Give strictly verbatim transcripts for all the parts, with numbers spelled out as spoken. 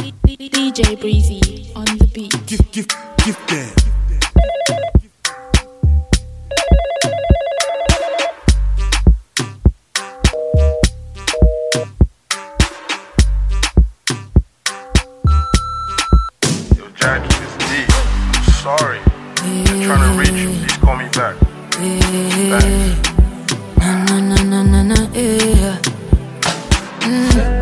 D J Breezy on the beat. Gift, gift, gift them. Yo, Jackie, it's D. I'm sorry. I'm trying to reach you. Please call me back. Thanks. Na na na na na yeah. Mm.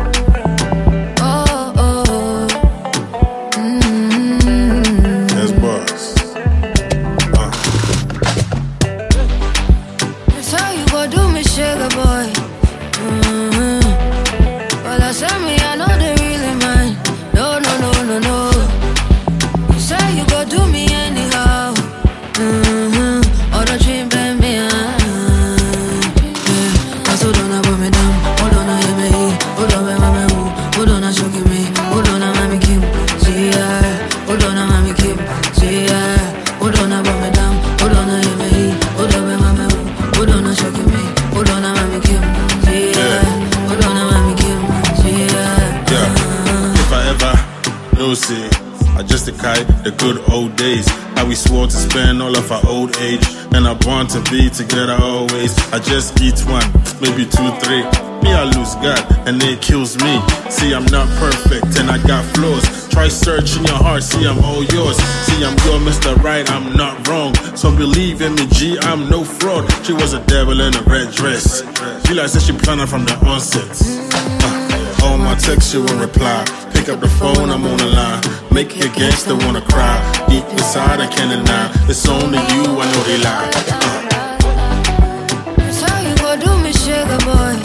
Sugar boy, mm-hmm. Well, I said me, I know they really mine. No, no, no, no, no. You say you go do me anyhow. Mm-hmm. All the dream, baby, me, ah. Yeah. I so don't put me down. Hold on, I hear me. Hold on, I mama who. Hold on, I choking me. Hold on, I mama Kim. See ya. Hold on, I mama Kim. See ya. Hold on, I put me down. Hold on, I hear me. Hold on, I mama who. Hold on, I choking me. Hold on, I'm a Kim. Yeah. Hold on, I'm a Kim. Yeah. Yeah. If I ever know, see, I just a kite the good old days. How we swore to spend all of our old age. And I want to be together always. I just eat one, maybe two, three. Me, I lose God, and it kills me. See, I'm not perfect, and I got flaws. Try searching your heart, see, I'm all yours. See, I'm your Mister Right, I'm not wrong. So believe in me, G, I'm no fraud. She was a devil in a red dress. She like said she planned it from the onset. Uh, all my texts, she won't reply. Pick up the phone, I'm on the line. Make your gangster wanna cry. Deep inside, I can't deny. It's only you, I know they lie. Uh. So you go do me, sugar boy.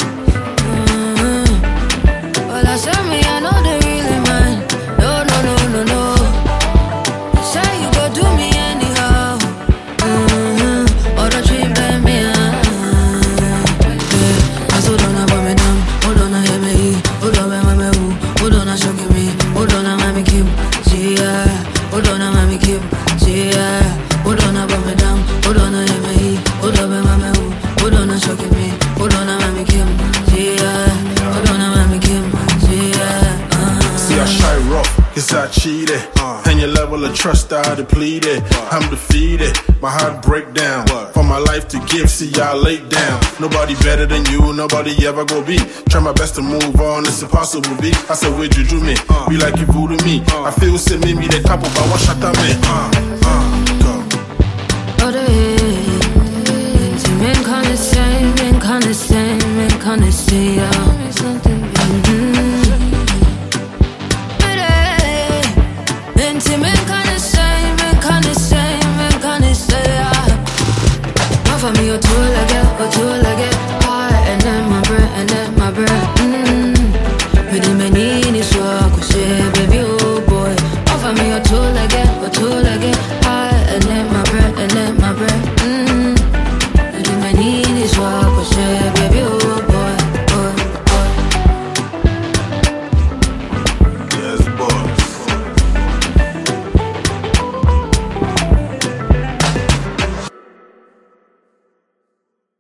Well, I said me, I know they really mine. No, no, no, no, no. You say you go do me anyhow. Mm-hmm. All the dream, baby, ah. Yeah. I so don't put me down. Hold on, I hear me. Hold on, I mama who. Hold on, I choking me. Hold on, I mama Kim. See ya. Hold on, I mama Kim. See ya. Hold on, I put me down. Hold on, I hear me. Hold on, I mama who. Hold on, I choking me. Hold on, I mama Kim. See ya. Hold on, I mama Kim. See, I shy rough, cause I cheated. Uh, and your level of trust I depleted. Uh, I'm defeated, my heart break down. What? For my life to give, see y'all laid down. Nobody better than you, nobody ever go be. Try my best to move on, it's impossible be. I said, where'd you do me? Uh, be like you voodoo me. Uh, I feel say me, me the couple, but what shut up me? Uh, uh, go. Oh, the hate. See, men can't say, men can't say, men can't say, yeah.